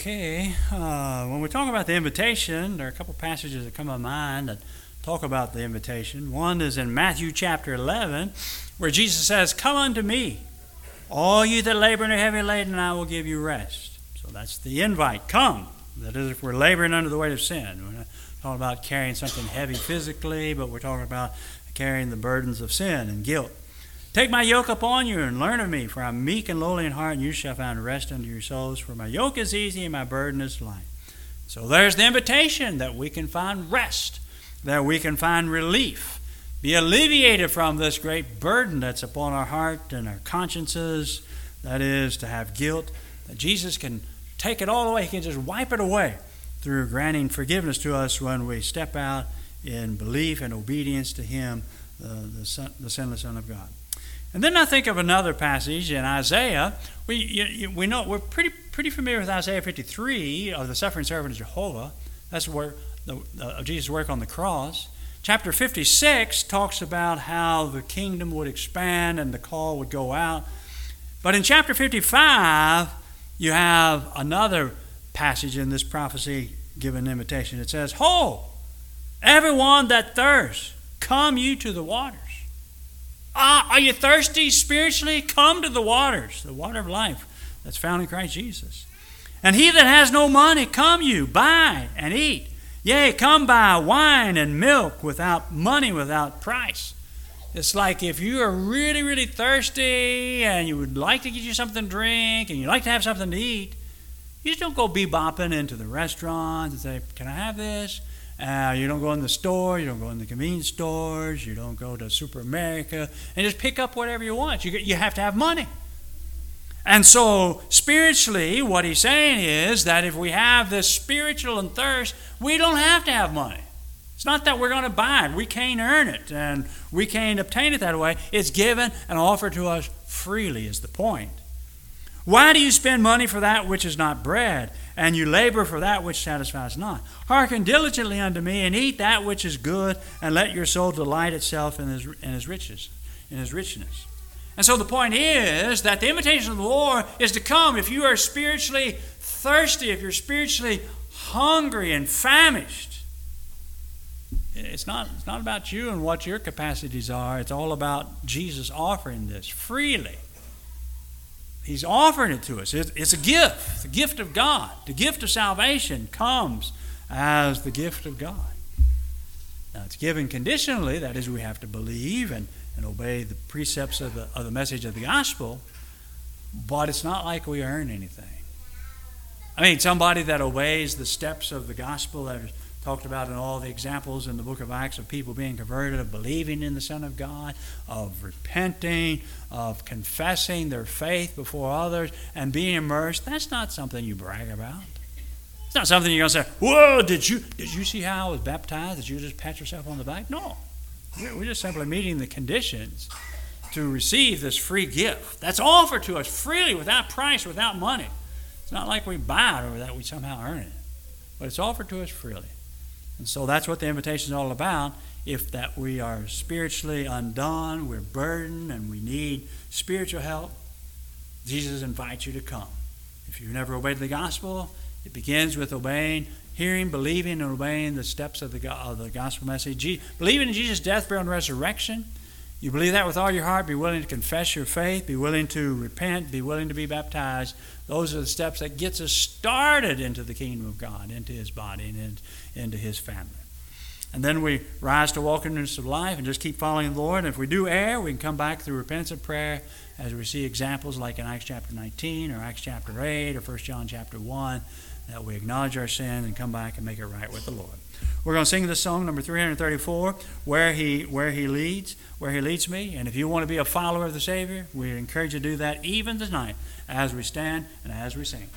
Okay, when we talk about the invitation, there are a couple passages that come to mind that talk about the invitation. One is in Matthew chapter 11, where Jesus says, "Come unto me, all you that labor and are heavy laden, and I will give you rest." So that's the invite. Come. That is, if we're laboring under the weight of sin. We're not talking about carrying something heavy physically, but we're talking about carrying the burdens of sin and guilt. "Take my yoke upon you and learn of me, for I am meek and lowly in heart, and you shall find rest unto your souls. For my yoke is easy and my burden is light." So there's the invitation that we can find rest, that we can find relief, be alleviated from this great burden that's upon our heart and our consciences, that is, to have guilt, that Jesus can take it all away. He can just wipe it away through granting forgiveness to us when we step out in belief and obedience to Him, the sinless Son of God. And then I think of another passage in Isaiah. We know we're pretty familiar with Isaiah 53 of the suffering servant of Jehovah. That's where of Jesus' work on the cross. Chapter 56 talks about how the kingdom would expand and the call would go out. But in chapter 55, you have another passage in this prophecy giving invitation. It says, "Ho, everyone that thirsts, come you to the waters." Are you thirsty spiritually? Come to the waters, the water of life that's found in Christ Jesus. "And he that has no money, come you, buy and eat. Yea, come buy wine and milk without money, without price." It's like if you are really, really thirsty and you would like to get you something to drink and you like to have something to eat, you just don't go bebopping into the restaurant and say, "Can I have this?" You don't go in the store, you don't go in the convenience stores, you don't go to Super America and just pick up whatever you want. You have to have money. And so spiritually, what he's saying is that if we have this spiritual and thirst, we don't have to have money. It's not that we're going to buy it. We can't earn it and we can't obtain it that way. It's given and offered to us freely is the point. "Why do you spend money for that which is not bread, and you labor for that which satisfies not? Hearken diligently unto me, and eat that which is good, and let your soul delight itself in his riches, in his richness." And so the point is that the invitation of the Lord is to come if you are spiritually thirsty, if you're spiritually hungry and famished. It's not about you and what your capacities are. It's all about Jesus offering this freely. He's offering it to us. It's a gift, the gift of God. The gift of salvation comes as the gift of God. Now, it's given conditionally. That is, we have to believe and obey the precepts of the message of the gospel. But it's not like we earn anything. I mean, somebody that obeys the steps of the gospel that is talked about in all the examples in the book of Acts of people being converted, of believing in the Son of God, of repenting, of confessing their faith before others, and being immersed. That's not something you brag about. It's not something you're going to say, "Whoa, did you see how I was baptized? Did you just pat yourself on the back?" No. We're just simply meeting the conditions to receive this free gift that's offered to us freely, without price, without money. It's not like we buy it or that we somehow earn it, but it's offered to us freely. And so that's what the invitation is all about. If that we are spiritually undone, we're burdened, and we need spiritual help, Jesus invites you to come. If you've never obeyed the gospel, it begins with obeying, hearing, believing, and obeying the steps of the gospel message. Believing in Jesus' death, burial, and resurrection. You believe that with all your heart, be willing to confess your faith, be willing to repent, be willing to be baptized. Those are the steps that gets us started into the kingdom of God, into His body, and into His family. And then we rise to walk in the newness of life and just keep following the Lord. And if we do err, we can come back through repentance and prayer as we see examples like in Acts chapter 19 or Acts chapter 8 or 1 John chapter 1, that we acknowledge our sin and come back and make it right with the Lord. We're going to sing this song, number 334, Where He Leads Me. And if you want to be a follower of the Savior, we encourage you to do that even tonight as we stand and as we sing.